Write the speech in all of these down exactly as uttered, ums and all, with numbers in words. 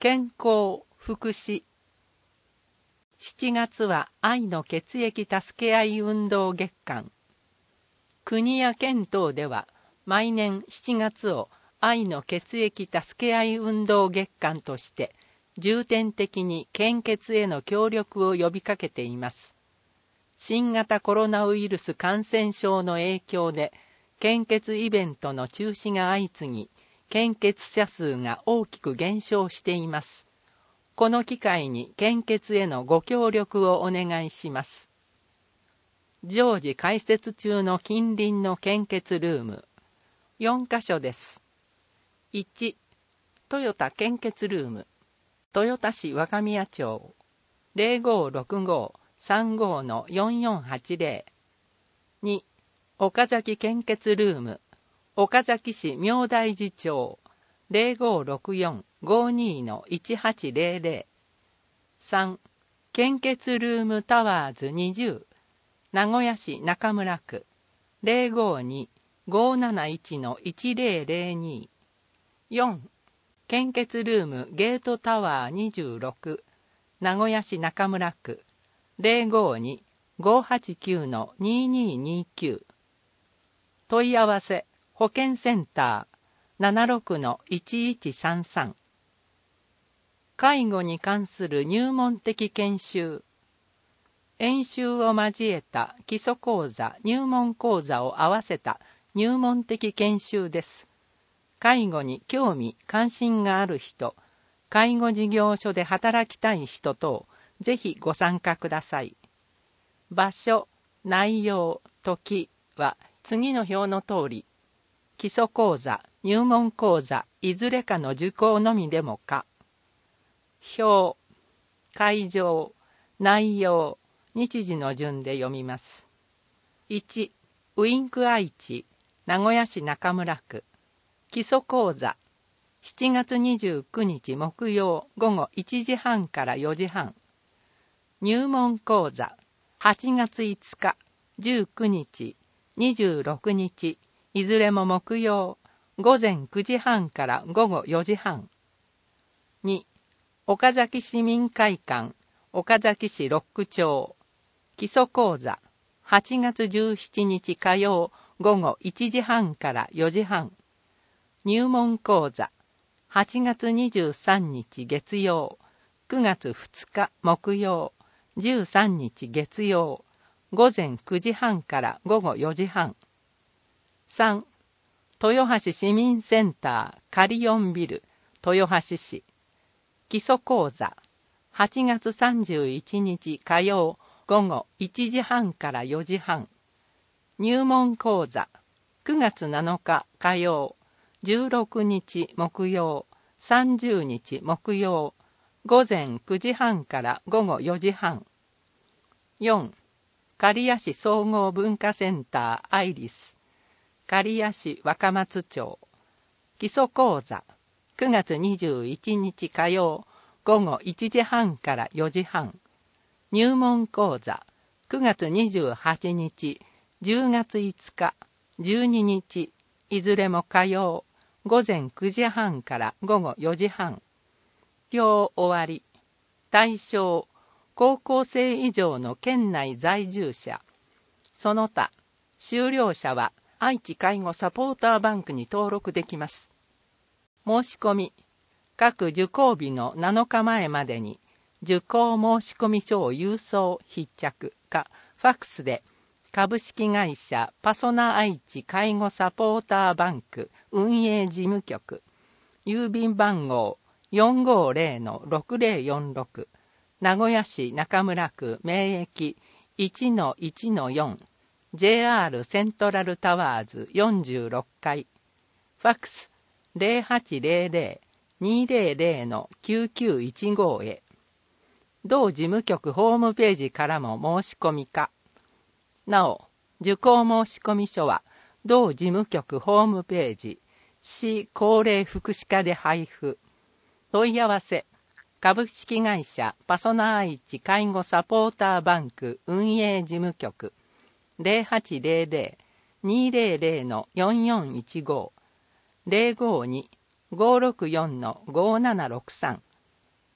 健康、福祉。しちがつは愛の血液助け合い運動月間。国や県等では毎年しちがつを愛の血液助け合い運動月間として重点的に献血への協力を呼びかけています。新型コロナウイルス感染症の影響で献血イベントの中止が相次ぎ、献血者数が大きく減少しています。この機会に献血へのご協力をお願いします。常時開設中の近隣の献血ルーム。よんカ所です。いち、豊田献血ルーム。豊田市若宮町。ゼロごろくご さんご よんよんはちゼロ。に、岡崎献血ルーム。岡崎市明大寺町。ゼロごろくよん ごに いちはちゼロゼロ。さん、献血ルームタワーズにじゅう。名古屋市中村区。ゼロごに ごなないち いちゼロゼロに。よん、献血ルームゲートタワーにじゅうろく。名古屋市中村区。ゼロごに ごはちきゅう にににきゅう。問い合わせ保健センター ななろく いちいちさんさん。介護に関する入門的研修。演習を交えた基礎講座、入門講座を合わせた入門的研修です。介護に興味・関心がある人、介護事業所で働きたい人等、ぜひご参加ください。場所、内容、時は次の表の通り、基礎講座、入門講座、いずれかの受講のみでもか。表、会場、内容、日時の順で読みます。いち、ウインク愛知、名古屋市中村区。基礎講座、しちがつにじゅうくにち木曜午後いちじはんからよじはん。入門講座、はちがついつか、じゅうくにち、にじゅうろくにち、いずれも木曜、午前くじはんから午後よじはん。に、岡崎市民会館、岡崎市六区町。基礎講座、はちがつじゅうしちにち火曜、午後いちじはんからよじはん。入門講座、はちがつにじゅうさんにち月曜、くがつふつか木曜、じゅうさんにち月曜、午前くじはんから午後よじはん。さん、豊橋市民センターカリオンビル、豊橋市。基礎講座、はちがつさんじゅういちにち火曜、午後いちじはんからよじはん。入門講座、くがつなのか火曜、じゅうろくにち木曜、さんじゅうにち木曜、午前くじはんから午後よじはん。よん、刈谷市総合文化センターアイリス、刈谷市若松町。基礎講座、くがつにじゅういちにち火曜、午後いちじはんからよじはん。入門講座、くがつにじゅうはちにち、じゅうがついつか、じゅうににち、いずれも火曜、午前くじはんから午後よじはん。表終わり。対象、高校生以上の県内在住者。その他、修了者は愛知介護サポーターバンクに登録できます。申し込み、各受講日のなのかまえまでに、受講申込書を郵送必着かファックスで株式会社パソナ愛知介護サポーターバンク運営事務局郵便番号 よんごゼロ ろくゼロよんろく 名古屋市中村区名駅 いちのいちのよん ジェイアール セントラルタワーズよんじゅうろっかいファックス ゼロはちゼロゼロ にゼロゼロ きゅうきゅういちご へ。同事務局ホームページからも申し込みか。なお、受講申込書は同事務局ホームページ、市高齢福祉課で配布。問い合わせ、株式会社パソナ愛知介護サポーターバンク運営事務局ゼロはちゼロゼロ にゼロゼロ よんよんいちご ゼロごに ごろくよん ごななろくさん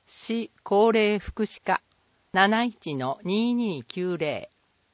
市高齢福祉課 なないちのにーにーきゅうぜろ。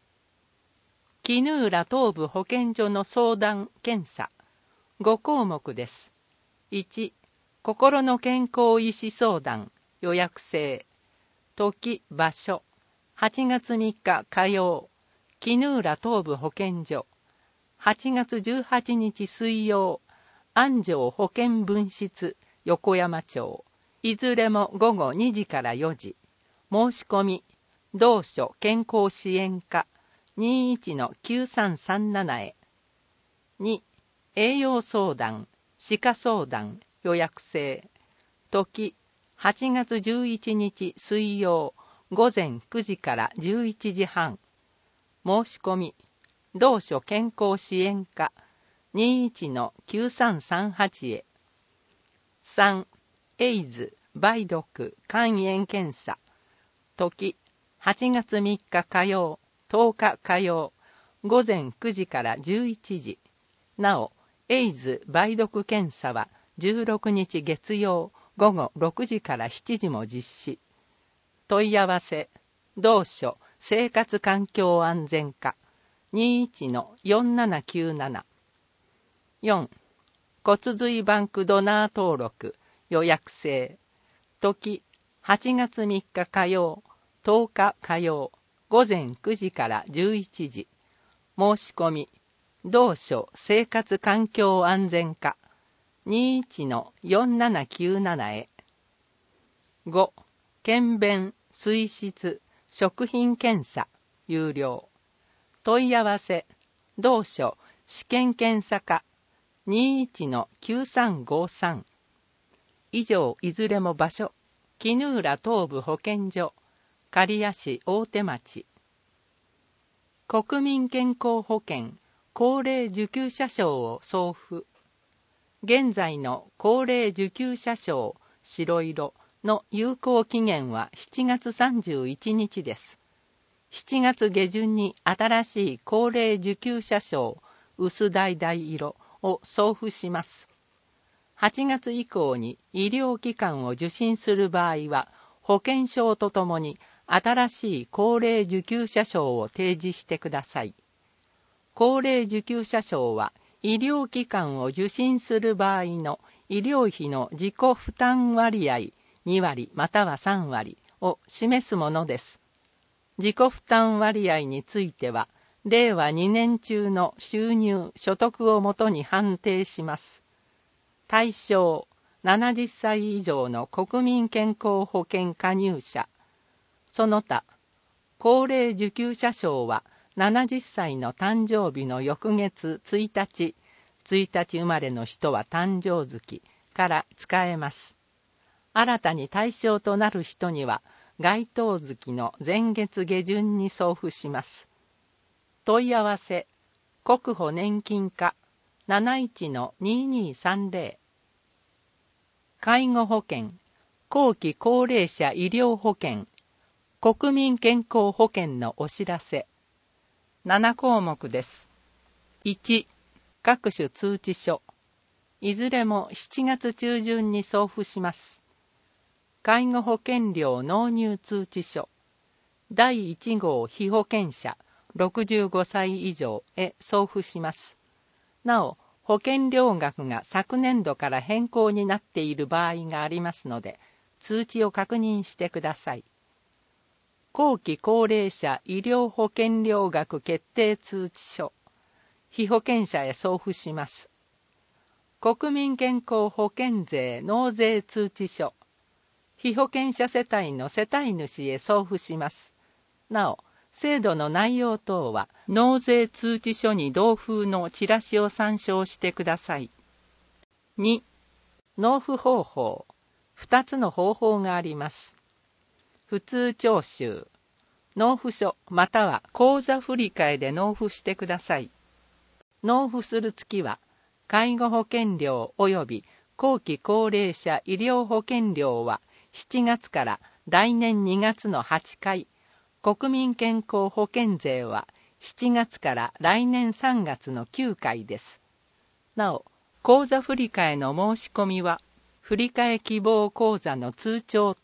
衣浦東部保健所の相談・検査。ご項目です。いち、心の健康医師相談、予約制。時、場所。はちがつみっか火曜、衣浦東部保健所。はちがつじゅうはちにち水曜、安城保健分室、横山町。いずれもごごにじからよじ。申し込み、同所健康支援課 にいちのきゅうさんさんなな へ。に、栄養相談、歯科相談、予約制。時、はちがつじゅういちにち水曜、ごぜんくじからじゅういちじはん。申し込み、同所健康支援課 にいちのきゅうさんさんはち へ。さん、エイズ、梅毒、肝炎検査。時、はちがつみっか火曜、とおか火曜、ごぜんくじからじゅういちじ。なお、エイズ梅毒検査はじゅうろくにち月曜、ごごろくじからしちじも実施。問い合わせ、同所生活環境安全課 にいちのよんななきゅうなな。よん、骨髄バンクドナー登録、予約制。時、はちがつみっか火曜、とおか火曜、ごぜんくじからじゅういちじ。申し込み、同所生活環境安全課 にいちのよんななきゅうなな へ。ご、検便、水質、食品検査、有料。問い合わせ、同所試験検査課 にいちのきゅうさんごさん。以上いずれも場所、衣浦東部保健所、刈谷市大手町。国民健康保険高齢受給者証を送付。現在の高齢受給者証白色の有効期限はしちがつさんじゅういちにちです。しちがつ下旬に新しい高齢受給者証薄橙色を送付します。はちがつ以降に医療機関を受診する場合は、保険証とともに新しい高齢受給者証を提示してください。高齢受給者証は医療機関を受診する場合の医療費の自己負担割合にわりまたはさんわりを示すものです。自己負担割合については、れいわにねん中の収入・所得をもとに判定します。対象、ななじゅっさい以上の国民健康保険加入者。その他、高齢受給者証はななじゅっさいの誕生日の翌月ついたち、ついたち生まれの人は誕生月から使えます。新たに対象となる人には、該当月の前月下旬に送付します。問い合わせ、国保年金課 なないちのにーにーさんぜろ。介護保険、後期高齢者医療保険、国民健康保険のお知らせ。ななこうもくです。いち、各種通知書。いずれもしちがつちゅうじゅんに送付します。介護保険料納入通知書。だいいちごう被保険者ろくじゅうごさい以上へ送付します。なお、保険料額が昨年度から変更になっている場合がありますので、通知を確認してください。後期高齢者医療保険料額決定通知書。被保険者へ送付します。国民健康保険税納税通知書。被保険者世帯の世帯主へ送付します。なお、制度の内容等は納税通知書に同封のチラシを参照してください。に、納付方法。ふたつの方法があります。普通徴収。納付書または口座振替で納付してください。納付する月は、介護保険料及び後期高齢者医療保険料はしちがつから来年にがつのはちかい、国民健康保険税はしちがつから来年さんがつのきゅうかいです。なお、口座振替の申し込みは、振替希望口座の通帳と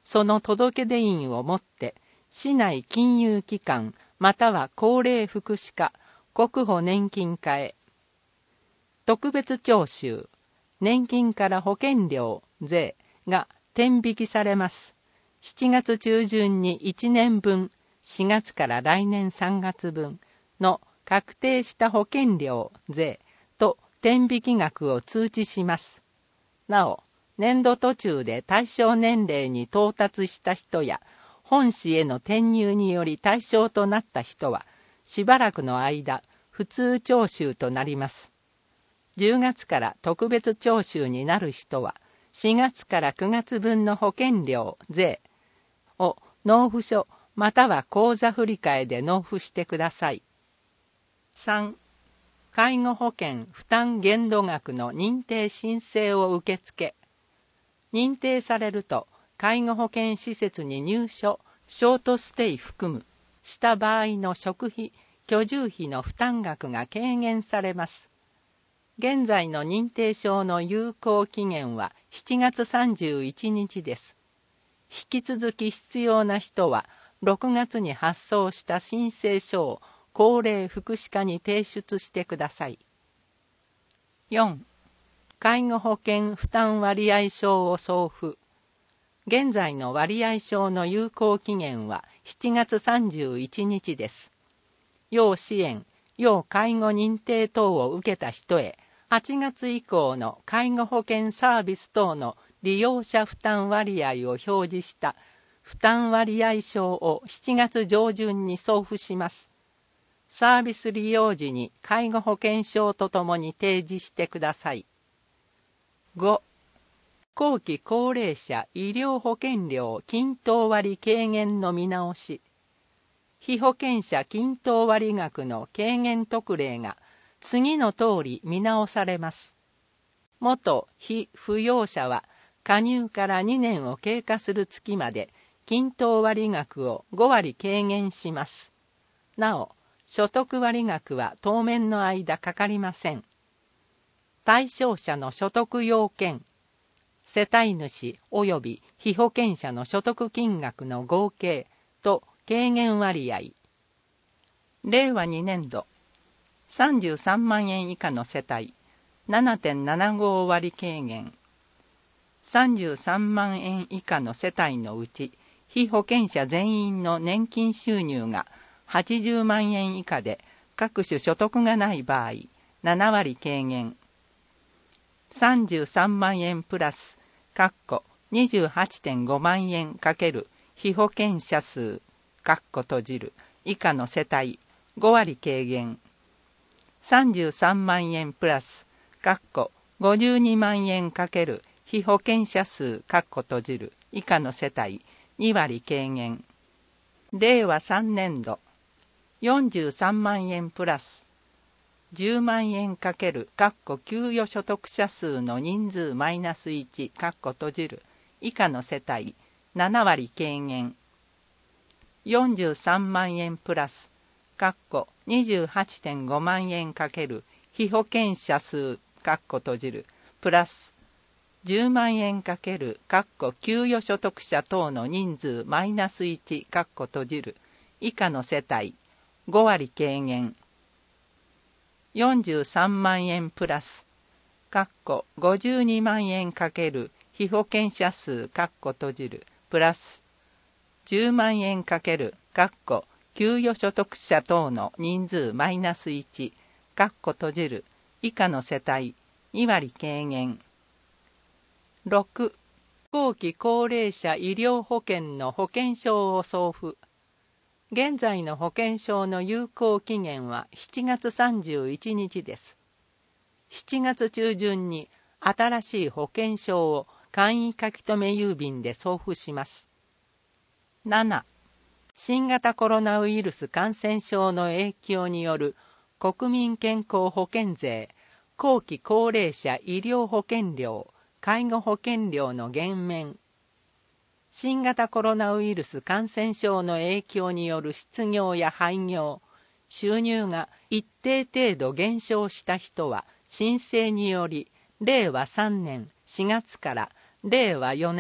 その届出印をもって、市内金融機関または高齢福祉課、国保年金課へ。特別徴収、年金から保険料、税が天引きされます。しちがつ中旬にいちねんぶん、しがつから来年さんがつぶんの確定した保険料、税と天引き額を通知します。なお、年度途中で対象年齢に到達した人や、本市への転入により対象となった人は、しばらくの間、普通徴収となります。じゅうがつから特別徴収になる人は、しがつからくがつぶんの保険料、税を納付書または口座振替で納付してください。さん. 介護保険負担限度額の認定申請を受け付け。認定されると、介護保険施設に入所、ショートステイ含む、した場合の食費、居住費の負担額が軽減されます。現在の認定証の有効期限はしちがつさんじゅういちにちです。引き続き必要な人は、ろくがつに発送した申請書を高齢福祉課に提出してください。よん. 介護保険負担割合証を送付。現在の割合証の有効期限はしちがつさんじゅういちにちです。要支援、要介護認定等を受けた人へ、はちがつ以降の介護保険サービス等の利用者負担割合を表示した負担割合証をしちがつ上旬に送付します。サービス利用時に介護保険証とともに提示してください。ご. 後期高齢者医療保険料均等割軽減の見直し。被保険者均等割額の軽減特例が次の通り見直されます。元被扶養者は加入からにねんを経過する月まで均等割額をごわり軽減します。なお、所得割額は当面の間かかりません。対象者の所得要件、世帯主及び被保険者の所得金額の合計と軽減割合。れいわにねんど、さんじゅうさんまんえん以下の世帯 ななてんななご 割軽減。さんじゅうさんまんえん以下の世帯のうち、被保険者全員の年金収入がはちじゅうまんえん以下で各種所得がない場合、ななわり軽減。さんじゅうさんまんえんプラス、かっこ にじゅうはちてんごまんえん×被保険者数、かっこ閉じる、以下の世帯、ごわり軽減。さんじゅうさんまんえんプラス、かっこごじゅうにまんえん×被保険者数、かっこ閉じる、以下の世帯、にわり軽減。れいわさんねんど、よんじゅうさんまんえんプラス、じゅうまんえん×かっこ給与所得者数の人数マイナスいち、かっこ閉じる、以下の世帯、ななわり軽減。よんじゅうさんまんえんプラス、かっこ にじゅうはちてんごまんえん×被保険者数、かっこ閉じる、プラス、じゅうまんえん×かっこ給与所得者等の人数マイナスいち、かっこ閉じる、以下の世帯、ごわり軽減。よんじゅうさんまんえんプラス、かっこごじゅうにまんえん×被保険者数、かっこ閉じる、プラス、じゅうまんえん×かっこ給与所得者等の人数マイナスいち、かっこ閉じる、以下の世帯、にわり軽減。ろく. 後期高齢者医療保険の保険証を送付。現在の保険証の有効期限はしちがつさんじゅういちにちです。しちがつ中旬に新しい保険証を簡易書留郵便で送付します。なな. 新型コロナウイルス感染症の影響による国民健康保険税、後期高齢者医療保険料、介護保険料の減免。新型コロナウイルス感染症の影響による失業や廃業、収入が一定程度減少した人は申請により、れいわさんねんしがつかられいわよねん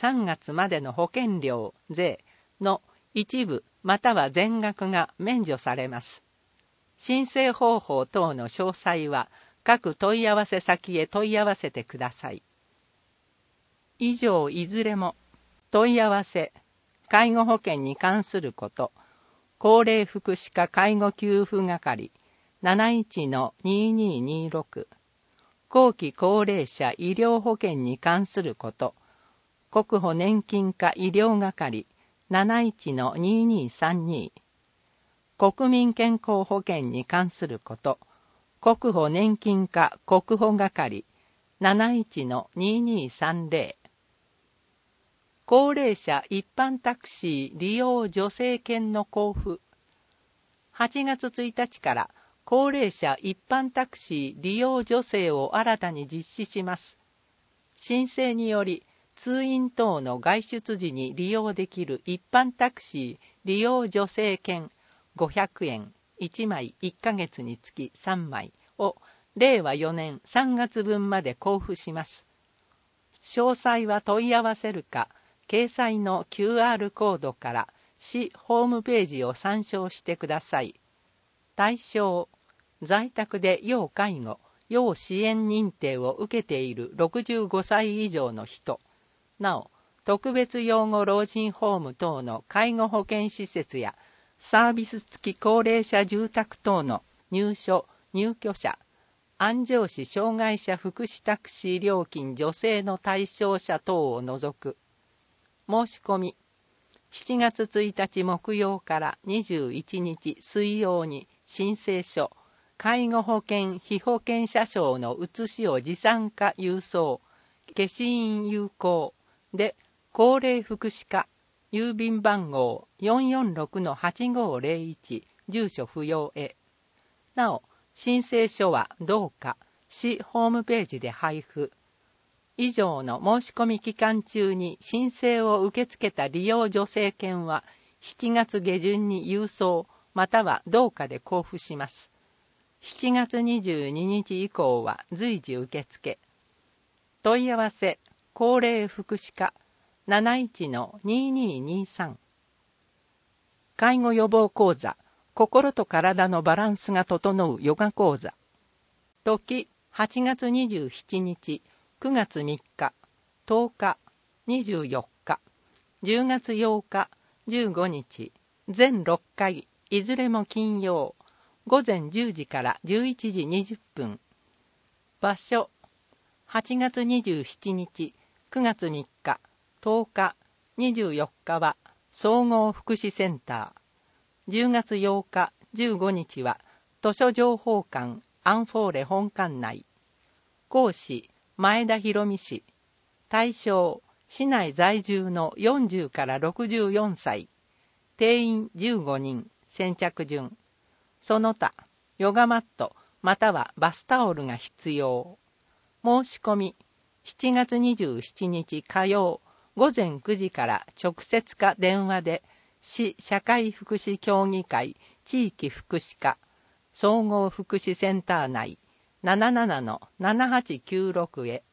さんがつまでの保険料、税の一部または全額が免除されます。申請方法等の詳細は各問い合わせ先へ問い合わせてください。以上いずれも問い合わせ、介護保険に関すること、高齢福祉課介護給付係 なないちのににーにーろく、後期高齢者医療保険に関すること、国保年金課医療係 なないちのににーさんに、国民健康保険に関すること、国保年金課国保係 なないちのににーさんぜろ、高齢者一般タクシー利用助成券の交付。はちがつついたちから高齢者一般タクシー利用助成を新たに実施します。申請により通院等の外出時に利用できる一般タクシー利用助成券ごひゃくえんいちまいいっかげつにつきさんまいをれいわよねんさんがつぶんまで交付します。詳細は問い合わせるか、掲載の キューアール コードから市ホームページを参照してください。対象、在宅で要介護、要支援認定を受けているろくじゅうごさい以上の人、なお、特別養護老人ホーム等の介護保険施設やサービス付き高齢者住宅等の入所・入居者、安城市障害者福祉タクシー料金助成の対象者等を除く。申し込み、しちがつついたち木曜からにじゅういちにち水曜に申請書、介護保険被保険者証の写しを持参か郵送、消印有効で、高齢福祉課、郵便番号 よんよんろくのはちごーぜろいち、住所不要へ。なお、申請書は同課、市ホームページで配布。以上の申し込み期間中に申請を受け付けた利用助成券はしちがつげじゅんに郵送または同課で交付します。しちがつにじゅうににち以降は随時受付。問い合わせ、高齢福祉課 なないちのににーにーさん。介護予防講座、心と体のバランスが整うヨガ講座。時、はちがつにじゅうしちにち、くがつみっか、とおか、にじゅうよっか、じゅうがつようか、じゅうごにち、全ろっかい、いずれも金曜、ごぜんじゅうじからじゅういちじにじゅっぷん。場所、はちがつにじゅうしちにち、くがつみっか、とおか、にじゅうよっかは総合福祉センター。じゅうがつようか、じゅうごにちは図書情報館アンフォーレ本館内。講師、前田博美氏。対象、市内在住のよんじゅうからろくじゅうよんさい。定員じゅうごにん、先着順。その他、ヨガマットまたはバスタオルが必要。申し込み、しちがつにじゅうしちにち火曜、ごぜんくじから直接か電話で、市社会福祉協議会地域福祉課総合福祉センター内 ななななのななはちきゅうろく へ。